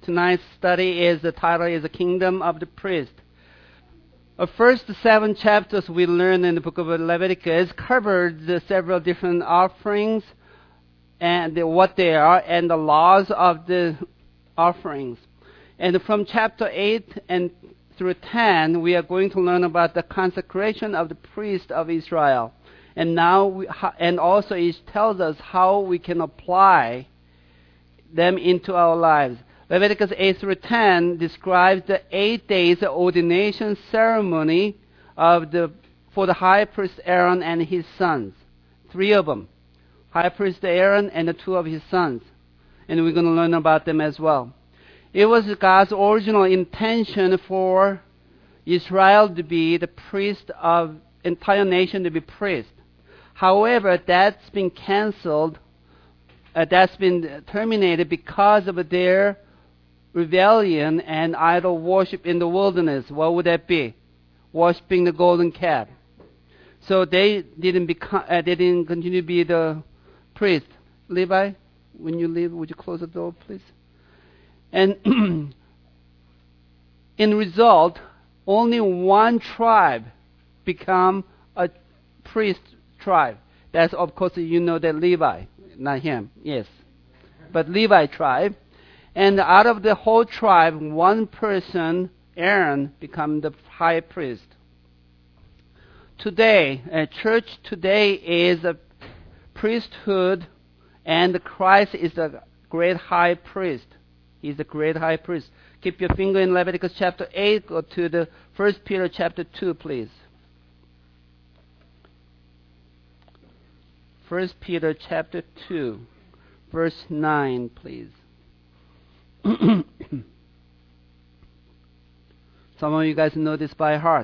tonight's study is the title is the Kingdom of the Priest. The first 7 chapters we learned in the book of Leviticus covered the several different offerings and what they are and the laws of the offerings. And from chapter 8 and through 10, we are going to learn about the consecration of the priest of Israel. And now, and also it tells us how we can apply them into our lives. Leviticus 8 through 10 describes the 8 days ordination ceremony for the high priest Aaron and his sons. 3 of them. High priest Aaron and the 2 of his sons. And we're going to learn about them as well. It was God's original intention for Israel to be the priest of entire nation to be priest. However, that's been canceled. That's been terminated because of their rebellion and idol worship in the wilderness. What would that be? Worshipping the golden calf. So they didn't continue to be the priest. Levi, when you leave, would you close the door, please? And in result, only one tribe become a priest tribe. That's, of course, you know that Levi, not him, yes. But Levi tribe. And out of the whole tribe, one person, Aaron, become the high priest. Today, church today is a priesthood, and Christ is the great high priest. He's the great high priest. Keep your finger in Leviticus chapter 8. Go to the 1 Peter chapter 2, please. 1 Peter chapter 2, verse 9, please. Some of you guys know this by heart.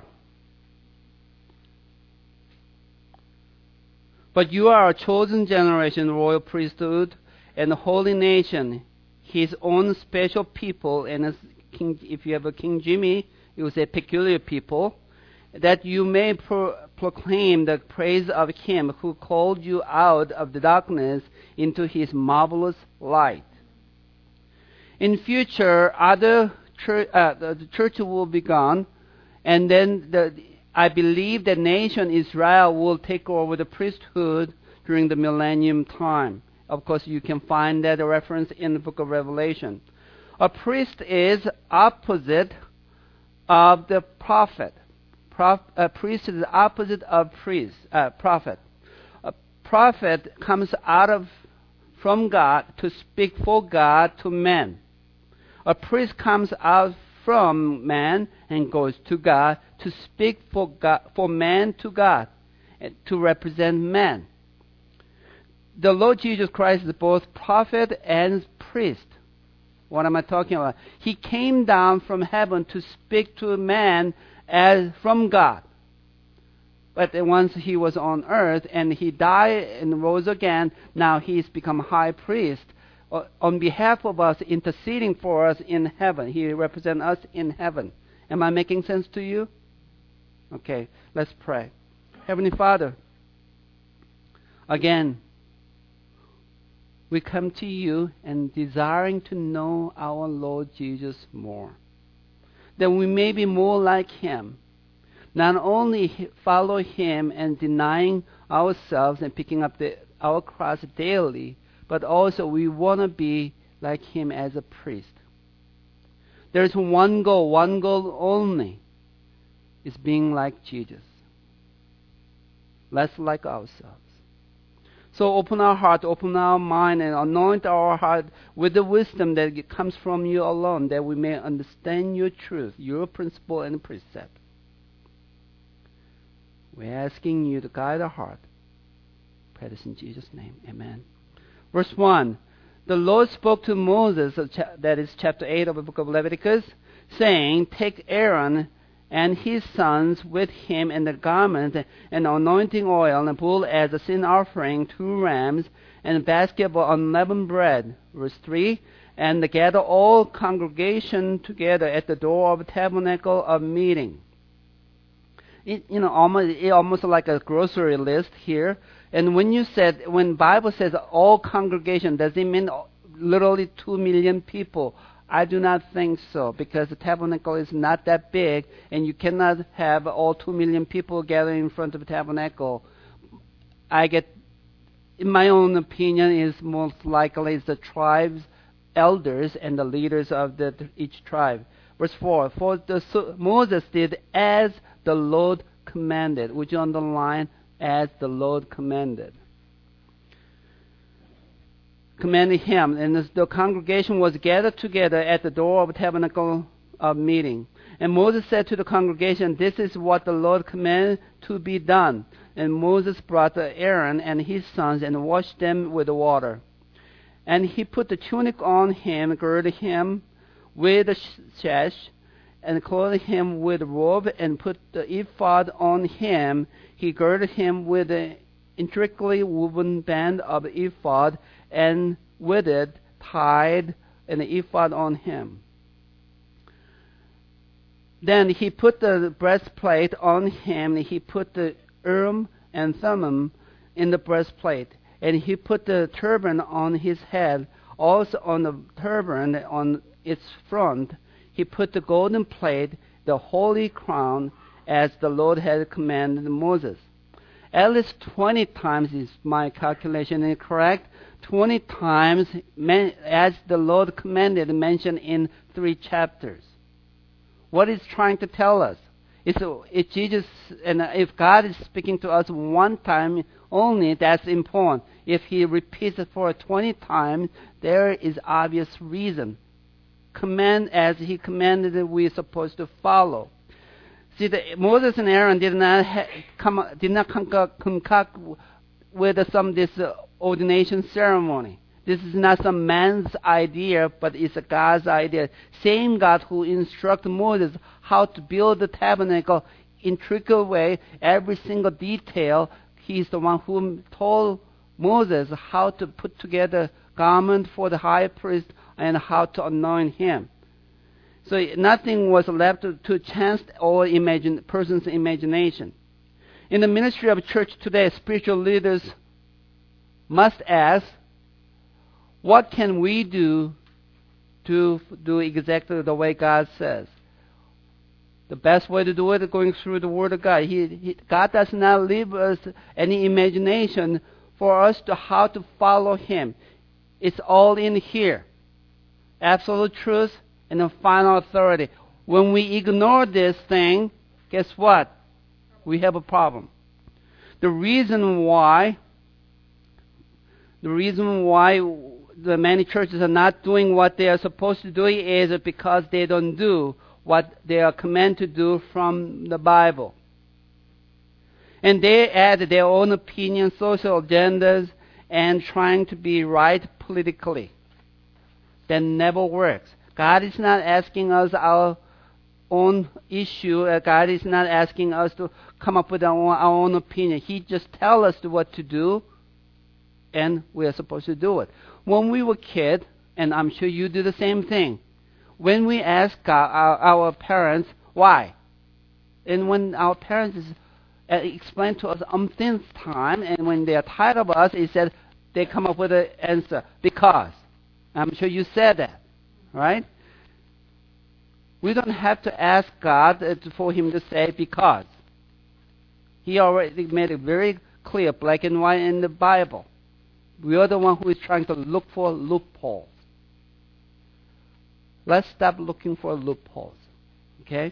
But you are a chosen generation, royal priesthood, and a holy nation, his own special people, and as if you have a King Jimmy, it will say peculiar people, that you may proclaim the praise of him who called you out of the darkness into his marvelous light. In future, the church will be gone, and then I believe the nation Israel will take over the priesthood during the millennium time. Of course, you can find that reference in the book of Revelation. A priest is opposite of the prophet. A priest is the opposite of prophet. A prophet comes from God to speak for God to men. A priest comes out from man and goes to God to speak for man to God, to represent man. The Lord Jesus Christ is both prophet and priest. What am I talking about? He came down from heaven to speak to man as from God. But once he was on earth and he died and rose again, now he's become high priest on behalf of us, interceding for us in heaven. He represents us in heaven. Am I making sense to you? Okay, let's pray. Heavenly Father, again, we come to you and desiring to know our Lord Jesus more, that we may be more like him. Not only follow him and denying ourselves and picking up our cross daily, but also we want to be like him as a priest. There's one goal only, is being like Jesus, less like ourselves. So open our heart, open our mind, and anoint our heart with the wisdom that comes from you alone, that we may understand your truth, your principle and precept. We're asking you to guide our heart. Pray this in Jesus' name. Amen. Verse 1. The Lord spoke to Moses, that is chapter 8 of the book of Leviticus, saying, take Aaron and his sons with him and the garment and anointing oil and bull as a sin offering, 2 rams, and a basket of unleavened bread. Verse 3. And gather all congregation together at the door of the tabernacle of meeting. Almost like a grocery list here. And when Bible says all congregation, does it mean literally 2 million people I do not think so, because the tabernacle is not that big, and you cannot have all 2 million people gathering in front of the tabernacle. In my own opinion, is most likely is the tribes, elders, and the leaders of each tribe. Verse 4, Moses did as the Lord commanded. Would you underline, as the Lord commanded? Commanded him, and the congregation was gathered together at the door of the tabernacle of meeting. And Moses said to the congregation, this is what the Lord commanded to be done. And Moses brought Aaron and his sons and washed them with water. And he put the tunic on him, girded him with a sash, and clothed him with a robe, and put the ephod on him. He girded him with an intricately woven band of ephod, and with it tied an ephod on him. Then he put the breastplate on him, and he put the Urim and Thummim in the breastplate, and he put the turban on his head. Also on the turban, on its front, he put the golden plate, the holy crown, as the Lord had commanded Moses. At least 20 times is my calculation incorrect. 20 times, as the Lord commanded, mentioned in 3 chapters. What is trying to tell us? If Jesus, and if God is speaking to us one time only, that's important. If He repeats it for 20 times, there is obvious reason. Command as He commanded, we are supposed to follow. See, Moses and Aaron did not concoct with this ordination ceremony. This is not some man's idea, but it's a God's idea. Same God who instructed Moses how to build the tabernacle in intricate way, every single detail. He's the one who told Moses how to put together garment for the high priest and how to anoint him. So nothing was left to chance or person's imagination. In the ministry of church today, spiritual leaders must ask, what can we do to do exactly the way God says? The best way to do it is going through the Word of God. God does not leave us any imagination for us to how to follow Him. It's all in here. Absolute truth and the final authority. When we ignore this thing, guess what? We have a problem. The reason why the many churches are not doing what they are supposed to do is because they don't do what they are commanded to do from the Bible. And they add their own opinions, social agendas, and trying to be right politically. That never works. God is not asking us our own issue. God is not asking us to come up with our own opinion. He just tells us what to do, and we are supposed to do it. When we were kids, and I'm sure you do the same thing, when we ask our parents why, and when our parents explain to us umpteenth time, and when they are tired of us, they come up with an answer, because. I'm sure you said that, right? We don't have to ask God for Him to say because. He already made it very clear, black and white in the Bible. We are the one who is trying to look for loopholes. Let's stop looking for loopholes. Okay?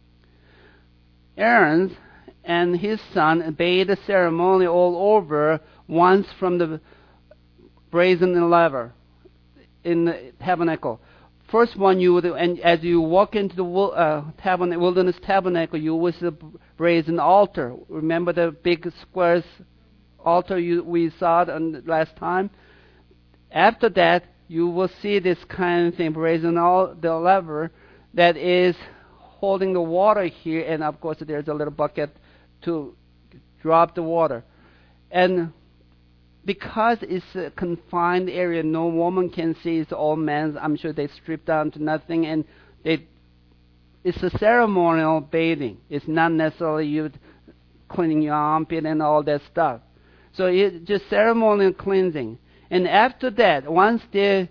Aaron and his son obeyed the ceremony all over once from the brazen laver in the tabernacle. First one, you would, and as you walk into the wilderness tabernacle, you will see the brazen altar. Remember the big square altar we saw it last time? After that, you will see this kind of thing, brazen the lever that is holding the water here, and of course there's a little bucket to drop the water. And because it's a confined area, no woman can see, it's all men. I'm sure they strip down to nothing, and it's a ceremonial bathing. It's not necessarily you cleaning your armpit and all that stuff. So it's just ceremonial cleansing. And after that, once they're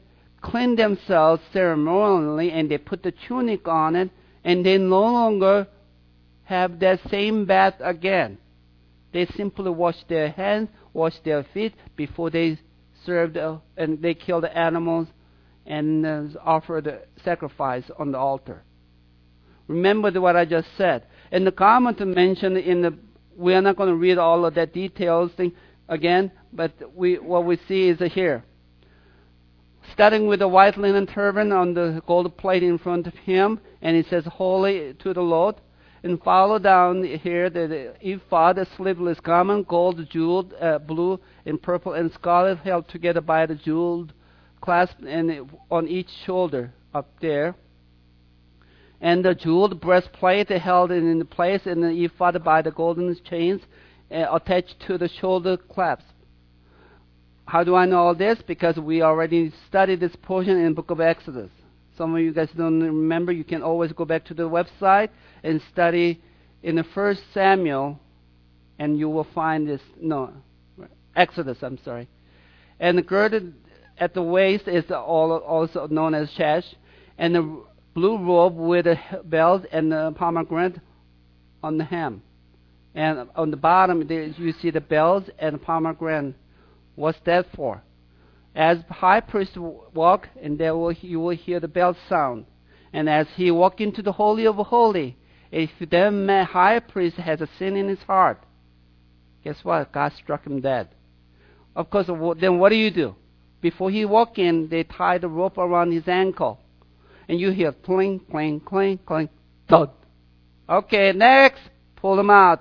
clean themselves ceremonially, and they put the tunic on it, and they no longer have that same bath again. They simply wash their hands, wash their feet before they served and they kill the animals and offer the sacrifice on the altar. Remember what I just said. And the comment mentioned in the, we are not going to read all of that details thing again, but what we see is here. Starting with the white linen turban on the gold plate in front of him, and it says, "Holy to the Lord." And follow down here the ephod, the sleeveless garment, gold, jeweled, blue, and purple, and scarlet, held together by the jeweled clasp and on each shoulder up there. And the jeweled breastplate held in place in the ephod by the golden chains attached to the shoulder clasp. How do I know all this? Because we already studied this portion in the book of Exodus. Some of you guys don't remember. You can always go back to the website and study in the 1 Samuel, and you will find this. No, Exodus. I'm sorry. And the girded at the waist is also known as sash, and the blue robe with the bells and the pomegranate on the hem, and on the bottom there you see the bells and the pomegranate. What's that for? As high priest walk, and you will hear the bell sound. And as he walk into the Holy of Holy, if the high priest has a sin in his heart, guess what? God struck him dead. Of course, then what do? Before he walk in, they tie the rope around his ankle. And you hear cling, cling, cling, cling, thud. Okay, next, pull him out.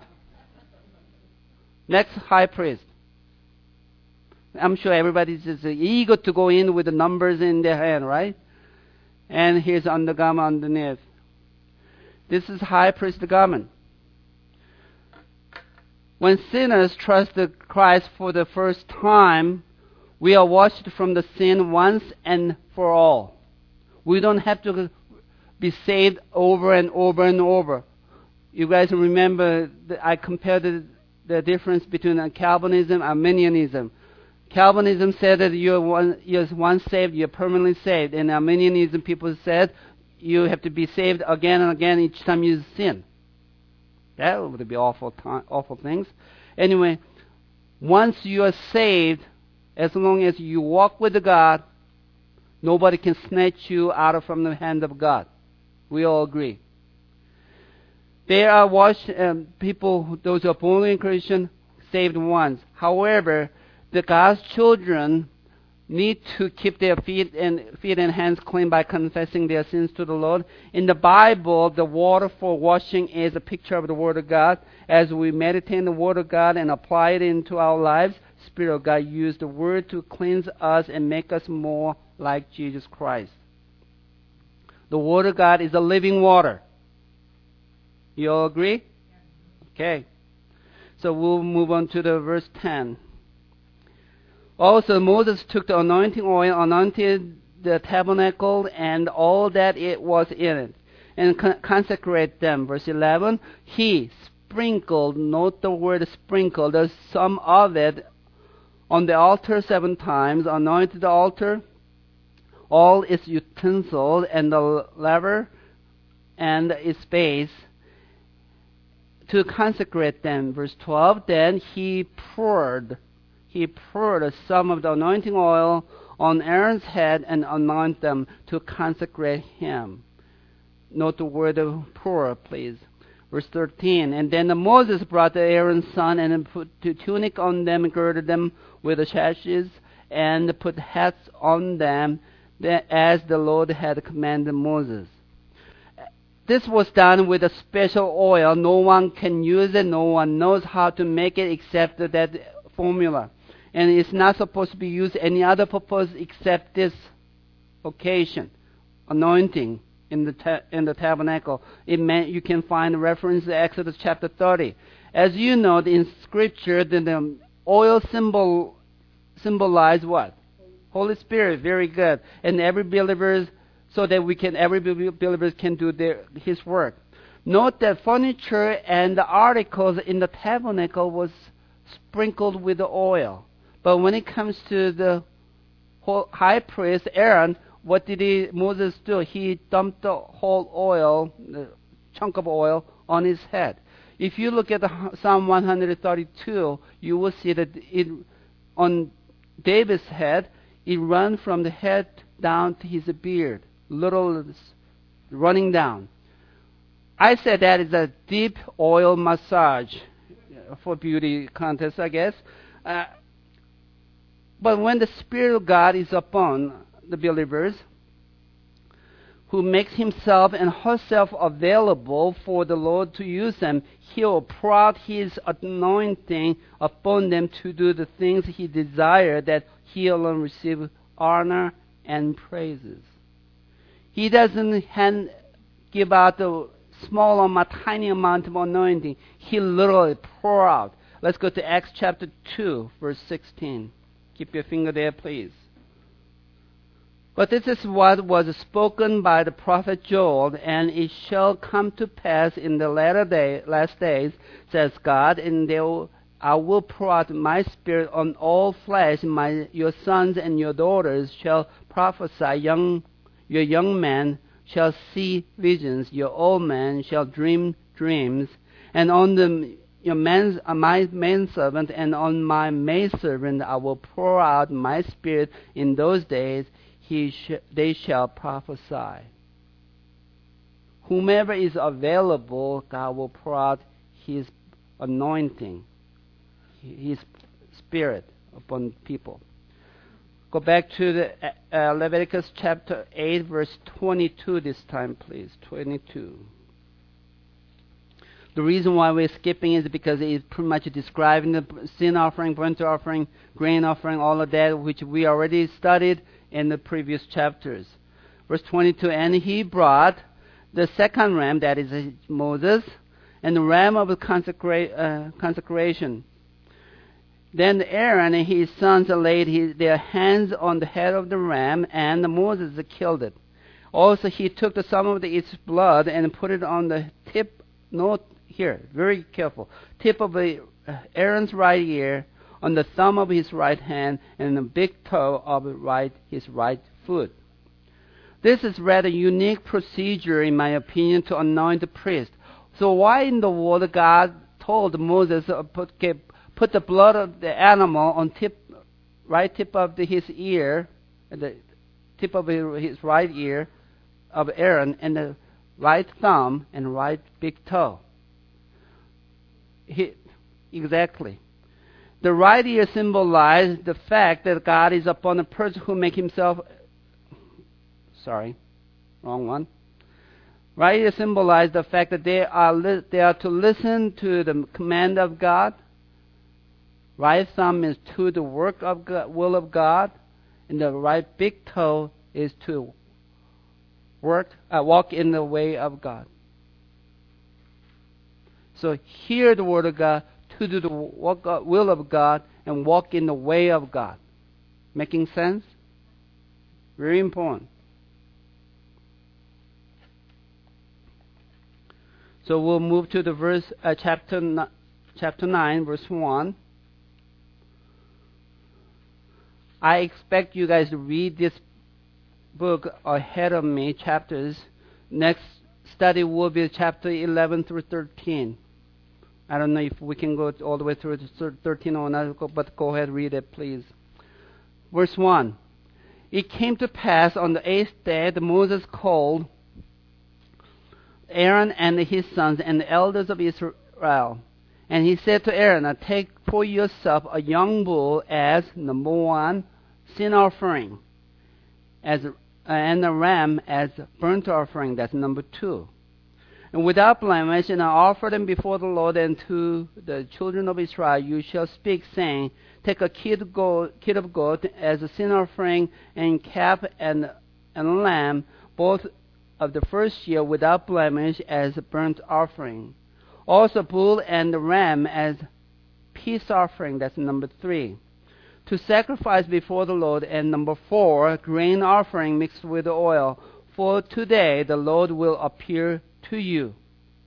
Next high priest. I'm sure everybody's just eager to go in with the numbers in their hand, right? And here's undergarment underneath. This is high priest garment. When sinners trust Christ for the first time, we are washed from the sin once and for all. We don't have to be saved over and over and over. You guys remember that I compared the difference between Calvinism and Arminianism. Calvinism said that you're once saved, you're permanently saved. And Arminianism people said you have to be saved again and again each time you sin. That would be awful things. Anyway, once you are saved, as long as you walk with God, nobody can snatch you out from the hand of God. We all agree. There are washed people, those who are born again Christian, saved once. However, the God's children need to keep their feet and hands clean by confessing their sins to the Lord. In the Bible, the water for washing is a picture of the Word of God. As we meditate on the Word of God and apply it into our lives, Spirit of God used the Word to cleanse us and make us more like Jesus Christ. The Word of God is a living water. You all agree? Okay. So we'll move on to the verse 10. Also, Moses took the anointing oil, anointed the tabernacle and all that it was in it, and consecrate them. Verse 11, he sprinkled, note the word sprinkled, there's some of it on the altar 7 times, anointed the altar, all its utensils, and the laver and its base, to consecrate them. Verse 12, then he poured some of the anointing oil on Aaron's head and anointed them to consecrate him. Note the word pour, please. Verse 13, and then Moses brought Aaron's son and put the tunic on them and girded them with the sashes and put hats on them as the Lord had commanded Moses. This was done with a special oil. No one can use it. No one knows how to make it except that formula. And it's not supposed to be used any other purpose except this occasion, anointing in the tabernacle. You can find a reference to Exodus chapter 30. As you know, in Scripture, the oil symbolize what? Holy Spirit. Very good. And every believer, so that every believer can do his work. Note that furniture and the articles in the tabernacle was sprinkled with the oil. But when it comes to the high priest, Aaron, what did Moses do? He dumped the whole oil, the chunk of oil, on his head. If you look at Psalm 132, you will see that on David's head, it runs from the head down to his beard, little running down. I said that is a deep oil massage for beauty contest, I guess. But when the Spirit of God is upon the believers, who makes himself and herself available for the Lord to use them, he will pour out his anointing upon them to do the things he desires, that he alone receive honor and praises. He doesn't give out the small amount, tiny amount of anointing. He literally pour out. Let's go to Acts chapter 2, verse 16. Keep your finger there, please. But this is what was spoken by the prophet Joel, and it shall come to pass in the last days, says God, and I will pour out my spirit on all flesh. Your sons and your daughters shall prophesy. Your young men shall see visions. Your old men shall dream dreams. And on my manservant and on my maidservant I will pour out my spirit in those days. They shall prophesy. Whomever is available, God will pour out his anointing, his spirit upon people. Go back to the Leviticus chapter 8, verse 22 this time, please. 22. The reason why we're skipping is because it's pretty much describing the sin offering, burnt offering, grain offering, all of that, which we already studied in the previous chapters. Verse 22, and he brought the second ram, that is Moses, and the ram of the consecration. Then Aaron and his sons laid their hands on the head of the ram, and Moses killed it. Also he took some of its blood and put it on the tip, note here, very careful, tip of Aaron's right ear, on the thumb of his right hand, and the big toe of his right foot. This is rather unique procedure, in my opinion, to anoint the priest. So why in the world God told Moses put the blood of the animal on right tip of his ear, the tip of his right ear of Aaron, and the right thumb and right big toe? Exactly. The right ear symbolizes the fact that God is upon a person who make himself... Sorry, wrong one. Right ear symbolizes the fact that they are to listen to the command of God. Right thumb is to the work of God, will of God, and the right big toe is to walk in the way of God. So hear the word of God, to do the will of God, and walk in the way of God. Making sense? Very important. So we'll move to the chapter 9, verse 1. I expect you guys to read this book ahead of me, chapters. Next study will be chapter 11 through 13. I don't know if we can go all the way through to 13 or not, but go ahead and read it, please. Verse 1. It came to pass on the 8th day that Moses called Aaron and his sons and the elders of Israel. And he said to Aaron, take for yourself a young bull as, number 1, sin offering, and a ram as burnt offering, that's number 2. And without blemish, and I offer them before the Lord, and to the children of Israel you shall speak, saying, take a kid of goat as a sin offering, and calf and lamb, both of the first year, without blemish, as a burnt offering. Also bull and the ram as peace offering, that's number 3. To sacrifice before the Lord, and number 4, grain offering mixed with oil. For today the Lord will appear to you.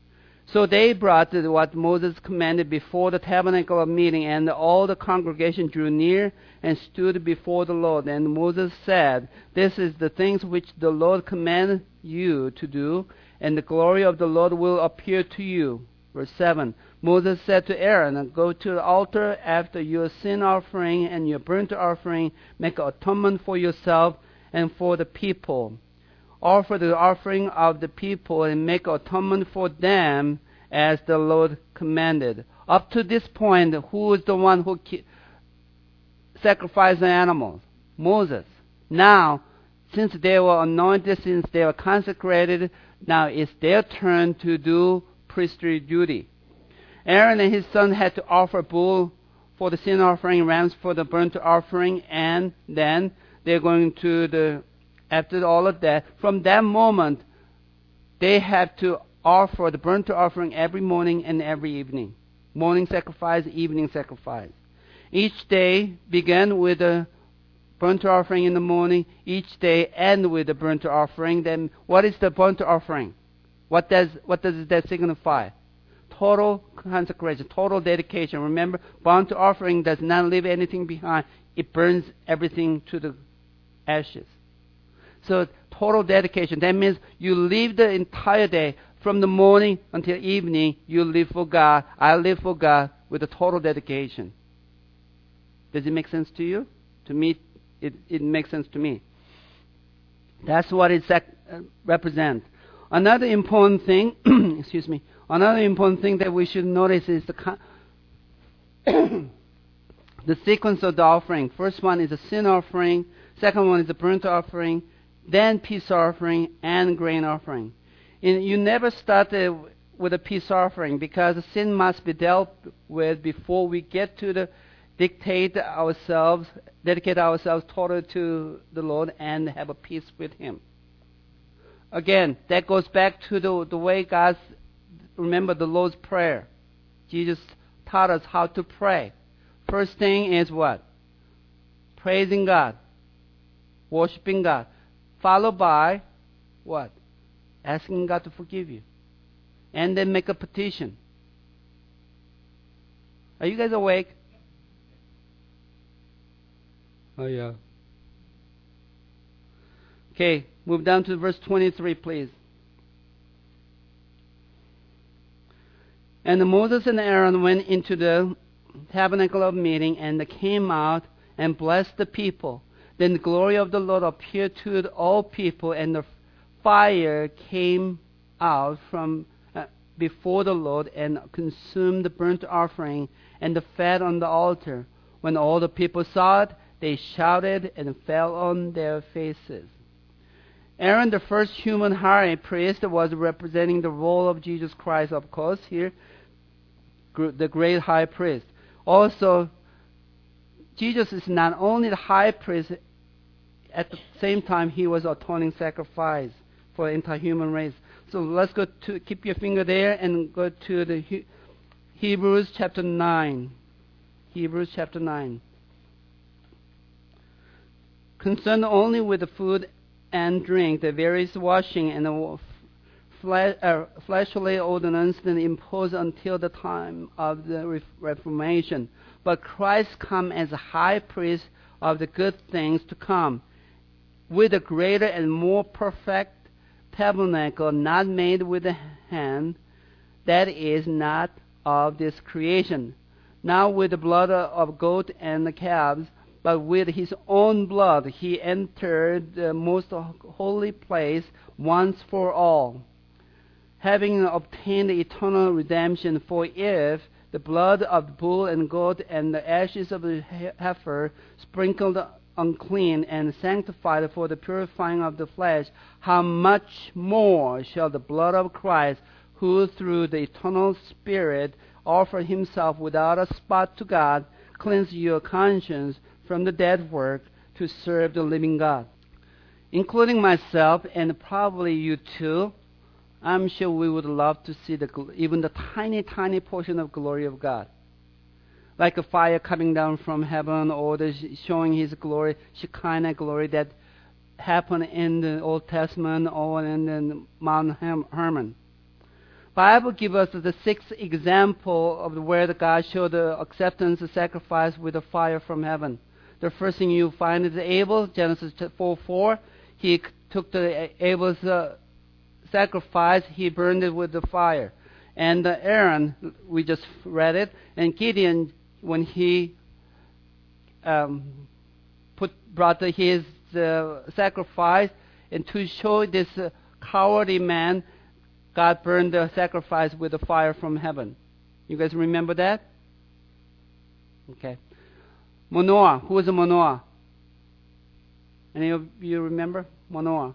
So they brought what Moses commanded before the tabernacle of meeting, and all the congregation drew near and stood before the Lord. And Moses said, "This is the things which the Lord commanded you to do, and the glory of the Lord will appear to you." Verse 7, Moses said to Aaron, "Go to the altar after your sin offering and your burnt offering, make atonement for yourself and for the people. Offer the offering of the people and make atonement for them as the Lord commanded." Up to this point, who is the one who sacrificed the animals? Moses. Now, since they were anointed, since they were consecrated, now it's their turn to do priestly duty. Aaron and his son had to offer bull for the sin offering, rams for the burnt offering, and then they're going to after all of that, from that moment, they have to offer the burnt offering every morning and every evening. Morning sacrifice, evening sacrifice. Each day began with a burnt offering in the morning. Each day end with a burnt offering. Then what is the burnt offering? What does that signify? Total consecration, total dedication. Remember, burnt offering does not leave anything behind. It burns everything to the ashes. So total dedication. That means you live the entire day from the morning until evening. You live for God. I live for God with a total dedication. Does it make sense to you? To me, it makes sense to me. That's what it represents. Another important thing, excuse me. Another important thing that we should notice is the sequence of the offering. First one is a sin offering. Second one is a burnt offering. Then peace offering and grain offering. And you never start with a peace offering because sin must be dealt with before we get to dedicate ourselves totally to the Lord and have a peace with Him. Again, that goes back to the way remember the Lord's Prayer. Jesus taught us how to pray. First thing is what? Praising God, worshiping God. Followed by what? Asking God to forgive you. And then make a petition. Are you guys awake? Oh, yeah. Okay, move down to verse 23, please. And Moses and Aaron went into the tabernacle of meeting, and they came out and blessed the people. Then the glory of the Lord appeared to all people, and the fire came out from before the Lord and consumed the burnt offering and the fat on the altar. When all the people saw it, they shouted and fell on their faces. Aaron, the first human high priest, was representing the role of Jesus Christ, of course, here, the great high priest. Also, Jesus is not only the high priest, at the same time, he was atoning sacrifice for the entire human race. So let's go to, keep your finger there and go to the Hebrews chapter 9. Hebrews chapter 9. Concerned only with the food and drink, the various washing and the fleshly ordinance then imposed until the time of the Reformation. But Christ come as a high priest of the good things to come, with a greater and more perfect tabernacle, not made with the hand, that is not of this creation, not with the blood of goat and the calves, but with his own blood he entered the most holy place once for all, having obtained eternal redemption. For if the blood of the bull and goat and the ashes of the heifer, sprinkled unclean and sanctified for the purifying of the flesh, how much more shall the blood of Christ, who through the eternal Spirit offered himself without a spot to God, cleanse your conscience from the dead work to serve the living God? Including myself and probably you too, I'm sure we would love to see even the tiny, tiny portion of glory of God. Like a fire coming down from heaven, or showing His glory, Shekinah glory that happened in the Old Testament or in Mount Hermon. Bible gives us the sixth example of where the God showed the acceptance of sacrifice with a fire from heaven. The first thing you find is Abel, Genesis 4:4. He took the Abel's sacrifice, he burned it with the fire. And Aaron, we just read it, and Gideon, when he brought his sacrifice, and to show this cowardly man, God burned the sacrifice with the fire from heaven. You guys remember that? Okay. Manoah. Who is Manoah? Any of you remember Manoah?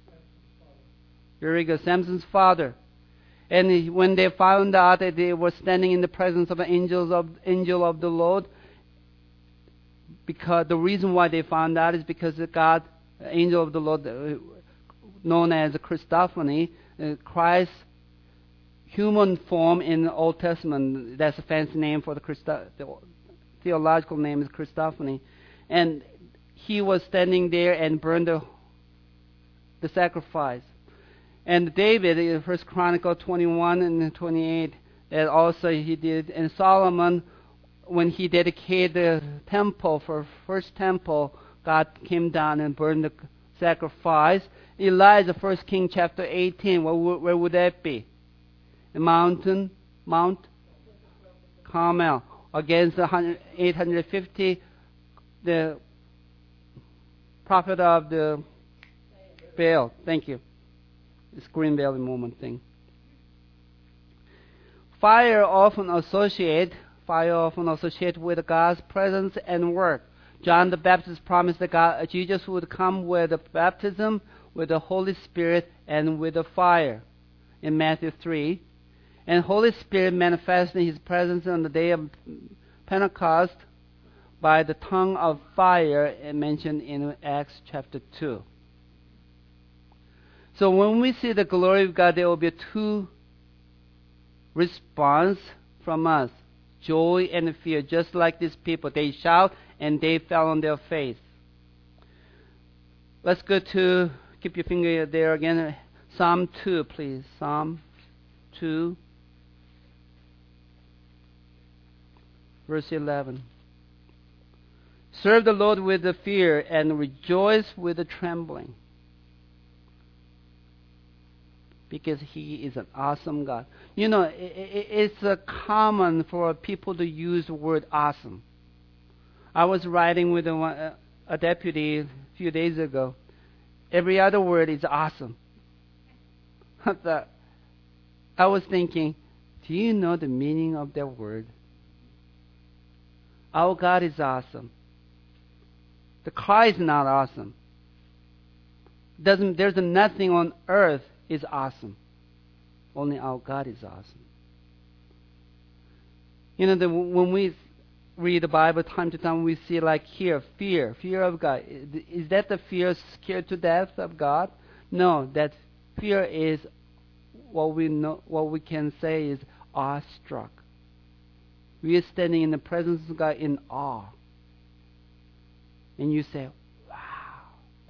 Very good. Samson's father. And when they found out that they were standing in the presence of an angel of the Lord, because the reason why they found out is because God, angel of the Lord, known as Christophany, Christ's human form in the Old Testament. That's a fancy name for the theological name is Christophany. And he was standing there and burned the sacrifice. And David, in 1 Chronicle 21 and 28, that also he did. And Solomon, when he dedicated the temple for first temple, God came down and burned the sacrifice. Elijah, 1 King chapter 18, where would that be? The Mount Carmel, against the 850, the prophet of the Baal. Thank you. This Green Valley moment thing. Fire often associated with God's presence and work. John the Baptist promised that Jesus would come with the baptism, with the Holy Spirit, and with the fire in Matthew 3. And Holy Spirit manifested His presence on the day of Pentecost by the tongue of fire mentioned in Acts chapter 2. So when we see the glory of God, there will be two responses from us. Joy and fear, just like these people. They shout and they fell on their face. Let's go to, keep your finger there again, Psalm 2, please. Psalm 2, verse 11. Serve the Lord with the fear and rejoice with the trembling, because He is an awesome God. You know, it's common for people to use the word awesome. I was riding with a deputy a few days ago. Every other word is awesome. I was thinking, do you know the meaning of that word? Our God is awesome. The car is not awesome. There's nothing on earth is awesome. Only our God is awesome. You know, when we read the Bible time to time, we see like here, fear of God. Is that the fear scared to death of God? No, that fear is what we can say is awestruck. We are standing in the presence of God in awe. And you say, wow.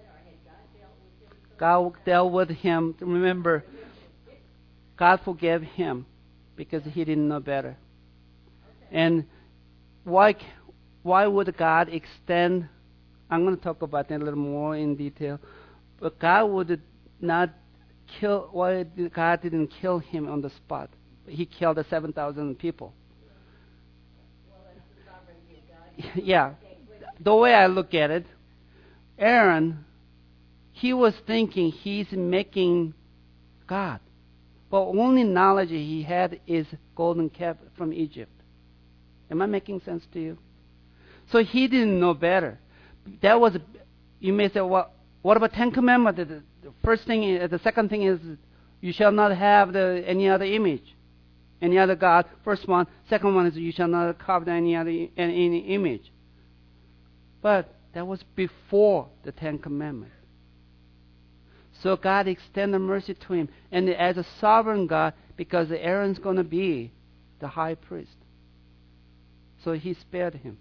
God dealt with him. Remember, God forgave him because he didn't know better. And why would God extend? I'm going to talk about that a little more in detail. But God would not kill. Why God didn't kill him on the spot? He killed the 7,000 people. Well, that's the sovereignty of God. Yeah. The way I look at it, Aaron, he was thinking he's making God. But only knowledge he had is golden calf from Egypt. Am I making sense to you? So he didn't know better. That was, you may say, well, what about 10 Commandments? The second thing is, you shall not have any other image, any other God. First one. Second one is, you shall not carve any image. But that was before the 10 Commandments. So God extended mercy to him. And as a sovereign God, because Aaron's going to be the high priest. So he spared him.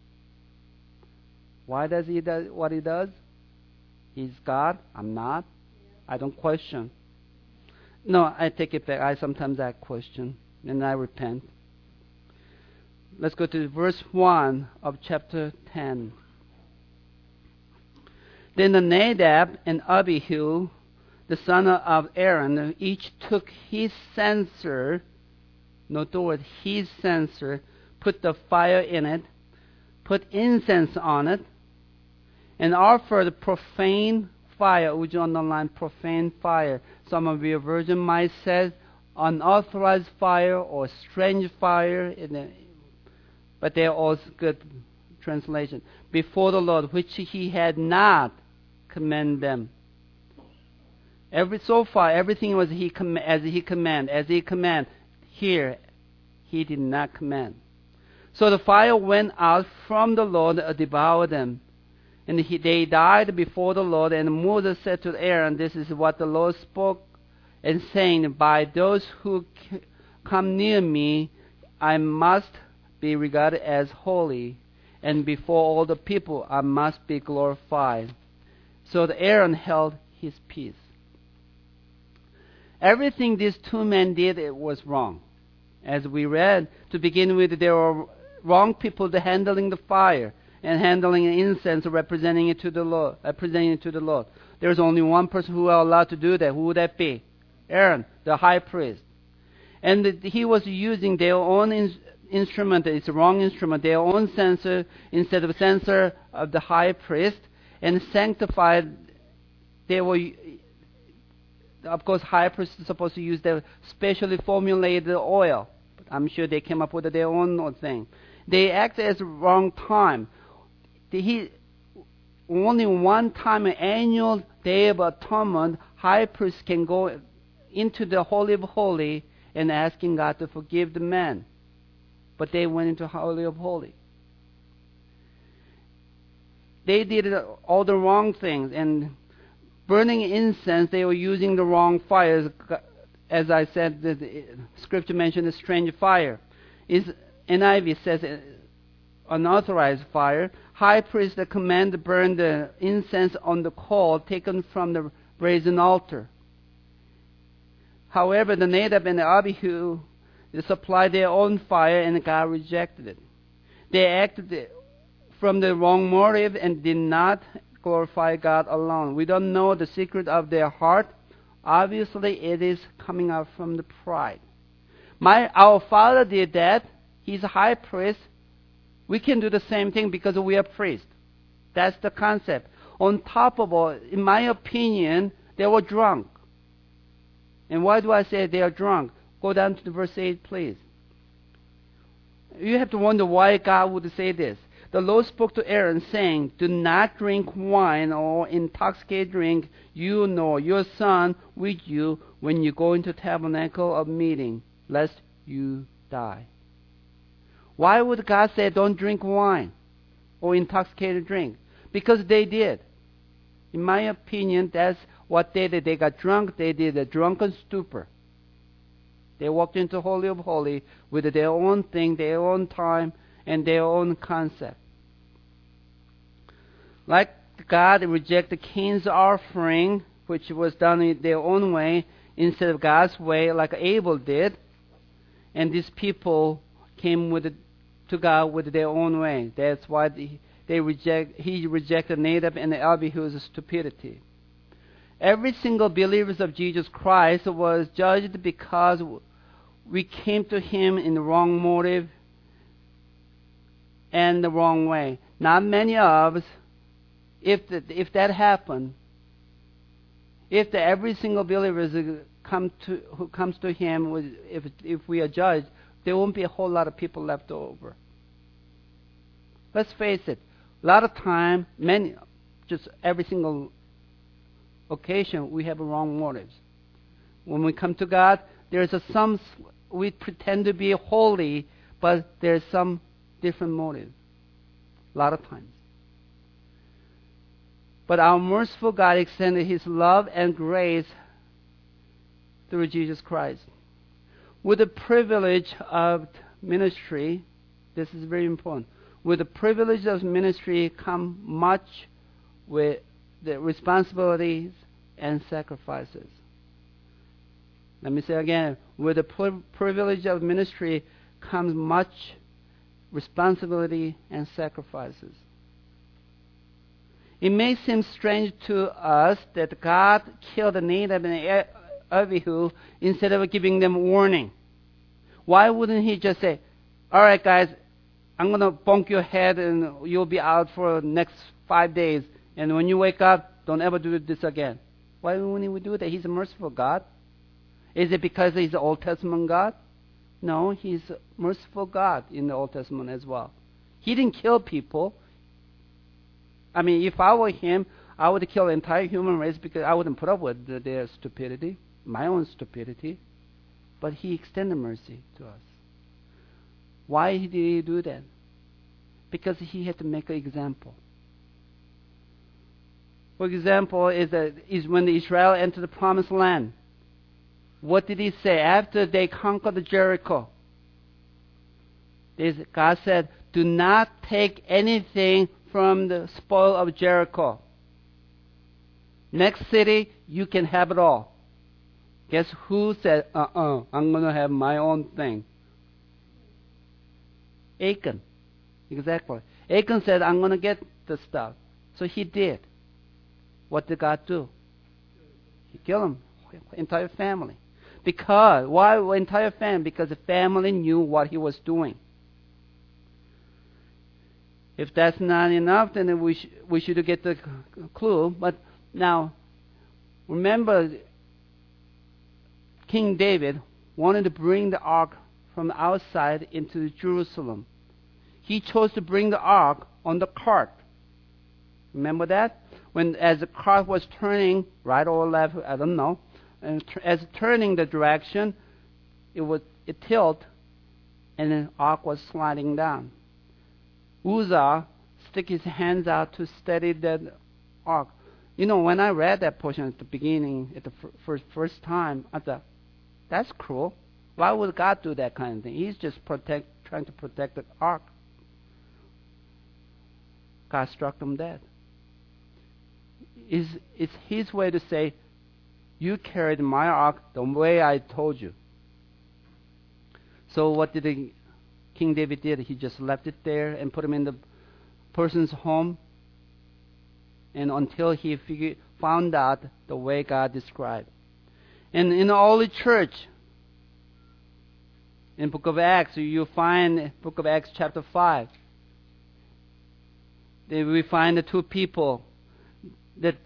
Why does he do what he does? He's God. I'm not. I don't question. No, I take it back. I sometimes ask question, and I repent. Let's go to verse 1 of chapter 10. Then the Nadab and Abihu, the son of Aaron, each took his censer, note the word, his censer, put the fire in it, put incense on it, and offered profane fire. Would you underline profane fire? Some of your version might say unauthorized fire or strange fire, but they're all good translation. Before the Lord, which he had not commanded them. So far, everything was as he command. Here, he did not command. So the fire went out from the Lord and devoured them. And they died before the Lord. And Moses said to Aaron, this is what the Lord spoke, and saying, by those who come near me, I must be regarded as holy, and before all the people I must be glorified. So Aaron held his peace. Everything these two men did, it was wrong. As we read, to begin with, there were wrong people handling the fire and handling incense, representing it to the Lord. There's only one person who are allowed to do that. Who would that be? Aaron, the high priest. And he was using their own instrument. It's a wrong instrument. Their own censer instead of censer of the high priest, and sanctified. They were, of course, high priest is supposed to use their specially formulated oil. But I'm sure they came up with their own thing. They acted at the wrong time. Only one time, an annual day of atonement, high priest can go into the Holy of Holies and asking God to forgive the man. But they went into Holy of Holies. They did all the wrong things. And burning incense, they were using the wrong fires. As I said, the scripture mentioned a strange fire. NIV says unauthorized fire. High priest command to burn the incense on the coal taken from the brazen altar. However, the Nadab and the Abihu, they supplied their own fire, and God rejected it. They acted from the wrong motive and did not glorify God alone. We don't know the secret of their heart. Obviously, it is coming out from the pride. Our father did that. He's a high priest. We can do the same thing because we are priests. That's the concept. On top of all, in my opinion, they were drunk. And why do I say they are drunk? Go down to verse 8, please. You have to wonder why God would say this. The Lord spoke to Aaron, saying, do not drink wine or intoxicated drink, you nor your son with you, when you go into tabernacle of meeting, lest you die. Why would God say don't drink wine or intoxicated drink? Because they did. In my opinion, that's what they did. They got drunk. They did a drunken stupor. They walked into Holy of Holies with their own thing, their own time, and their own concept. Like God rejected Cain's offering, which was done in their own way, instead of God's way, like Abel did. And these people came to God with their own way. That's why he rejected Nadab and Abihu's stupidity. Every single believer of Jesus Christ was judged because we came to him in the wrong motive and the wrong way. Not many of us, if that happened, every single believer who comes to him, if we are judged, there won't be a whole lot of people left over. Let's face it. A lot of time, just every single occasion, we have wrong motives. When we come to God, we pretend to be holy, but there's some different motive. A lot of times. But our merciful God extended his love and grace through Jesus Christ. With the privilege of ministry, this is very important. With the privilege of ministry come much with the responsibilities and sacrifices. Let me say again, with the privilege of ministry comes much responsibility and sacrifices. It may seem strange to us that God killed Nadab and Abihu instead of giving them warning. Why wouldn't he just say, all right, guys, I'm going to bonk your head and you'll be out for the next 5 days. And when you wake up, don't ever do this again. Why wouldn't we do that? He's a merciful God. Is it because he's the Old Testament God? No, he's a merciful God in the Old Testament as well. He didn't kill people. I mean, if I were him, I would kill the entire human race because I wouldn't put up with their stupidity, my own stupidity. But he extended mercy to us. Why did he do that? Because he had to make an example. For example, is when Israel entered the promised land. What did he say after they conquered Jericho? God said, do not take anything from the spoil of Jericho. Next city, you can have it all. Guess who said, I'm going to have my own thing? Achan. Exactly. Achan said, I'm going to get the stuff. So he did. What did God do? He killed him. Entire family. Because, why entire family? Because the family knew what he was doing. If that's not enough, then we should get the clue. But now, remember, King David wanted to bring the ark from the outside into Jerusalem. He chose to bring the ark on the cart. Remember that? As the cart was turning right or left, I don't know, and as turning the direction, it tilted, and the ark was sliding down. Uzzah stick his hands out to steady that ark. You know, when I read that portion at the beginning, at the first time, I thought, that's cruel. Why would God do that kind of thing? He's just trying to protect the ark. God struck them dead. It's his way to say, you carried my ark the way I told you. So what did King David did? He just left it there and put him in the person's home, and until he found out the way God described. And in the early church, in Book of Acts, you find Book of Acts chapter 5. We find the two people, that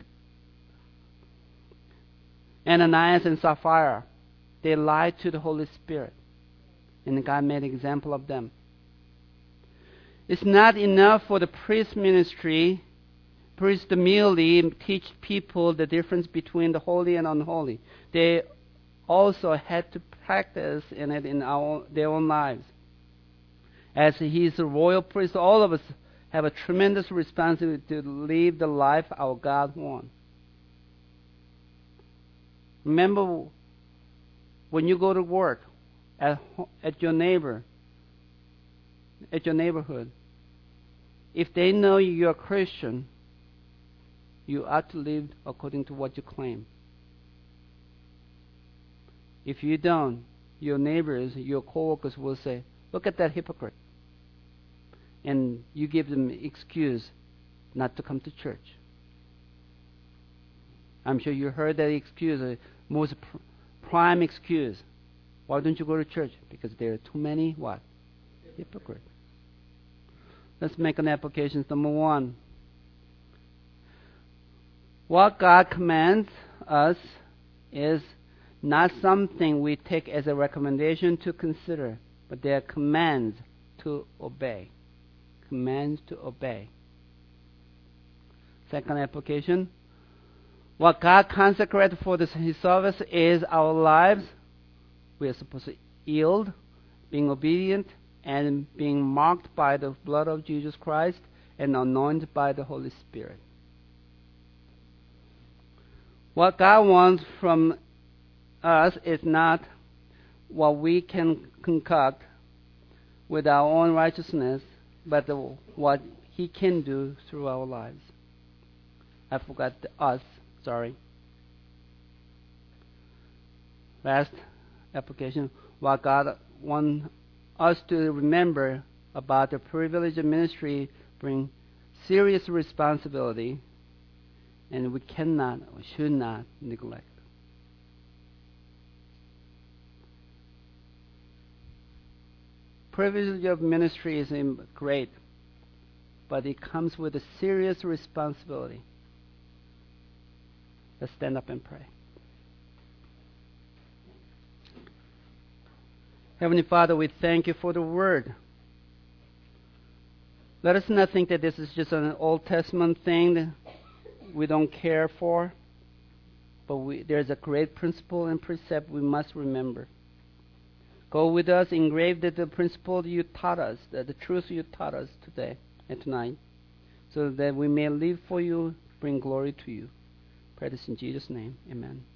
Ananias and Sapphira, they lied to the Holy Spirit, and God made an example of them. It's not enough for the priest ministry. Priests merely teach people the difference between the holy and unholy. They also had to practice in it in their own lives. As he's a royal priest, all of us have a tremendous responsibility to live the life our God wants. Remember, when you go to work at your neighborhood, if they know you're a Christian, you ought to live according to what you claim. If you don't, your neighbors, your coworkers will say, look at that hypocrite. And you give them excuse not to come to church. I'm sure you heard that excuse, the most prime excuse. Why don't you go to church? Because there are too many what? Hypocrites. Let's make an application. Number 1. What God commands us is not something we take as a recommendation to consider, but they are commands to obey. Commands to obey. Second application. What God consecrated for His service is our lives. We are supposed to yield, being obedient, and being marked by the blood of Jesus Christ and anointed by the Holy Spirit. What God wants from us is not what we can concoct with our own righteousness, but what He can do through our lives. I forgot the us, sorry. Last application, what God wants us to remember about the privilege of ministry bring serious responsibility, and we cannot or should not neglect. Privilege of ministry is great, but it comes with a serious responsibility. Let's stand up and pray. Heavenly Father, we thank you for the word. Let us not think that this is just an Old Testament thing that we don't care for, but there's a great principle and precept we must remember. Go with us, engrave the principle you taught us, the truth you taught us today and tonight, so that we may live for you, bring glory to you. Pray this in Jesus' name. Amen.